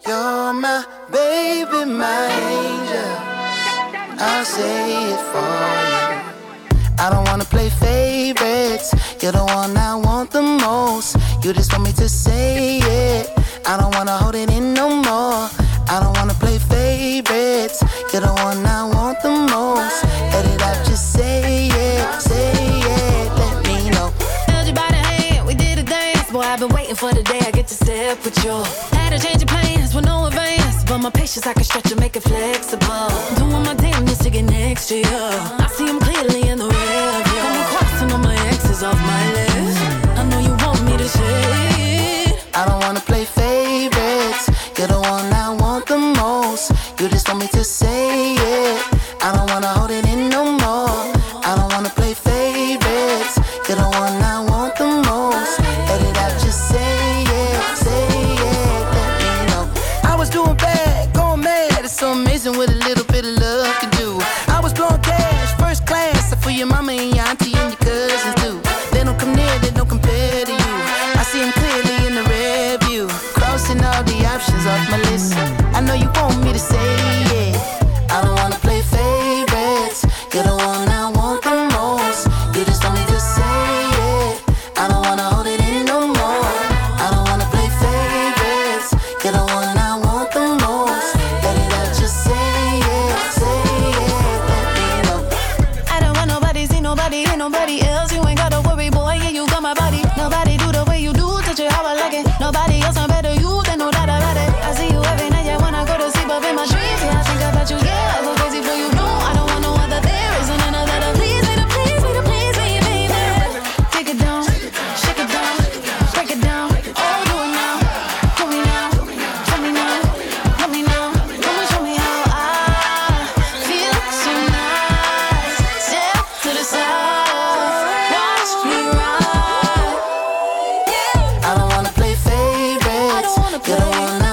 You're my baby, my angel. I'll say it for you. I don't wanna play favorites. You're the one I want the most. You just want me to say it. I don't wanna hold it in no more. I don't wanna play favorites. You're the one I want the most. Let it out, just say it, say it. Let me know. Held you by the hand, we did a dance. Boy, I've been waiting for the day I get to step with you. Had to change of plans with no advance, but my patience I can stretch and make it flexible. Doing my damnness to get next to you. I see them clearly in the rear view. Got me crossing all my exes off my list. I know you want me to say it. I don't wanna play favorites. You're the one I want the most. You just want me to say it. I don't wanna hold it in no more. I don't wanna play favorites. You're the one I want the most. Let it out, just say it, say it. Let me know. I was doing bad, going mad. It's so amazing what a little bit of love can do. I was blowing cash, first class, for your mama and your auntie and your cousins too. They don't come near, they don't compare to you. I see them clearly in the rear view. Crossing all the options off my list. I know you want me to say it. I don't wanna play favorites. You're the one I want the most. You just want me to say it. I don't wanna hold it in no more. I don't wanna play favorites. You're the one I want the most. Let it out, just say it, say it. Let me know. I don't want nobody, see nobody, ain't nobody else. You ain't gotta worry, boy, yeah, you got my body. Nobody do the way you do, touch it how I like it. Nobody else, I'm better you, than no doubt about it. I see you every night, yeah, when I go to sleep, up in my dreams, yeah, I think about you, yeah, I go crazy for you, no, I don't want no other, there isn't another to please me, to please me, to please me, baby. Take it down, shake it down, break it down, oh, do it now, do me now, show me now, let me know, come and show me how I feel tonight. Step to the side, watch me ride. I don't wanna play favorites. I don't wanna You're the play one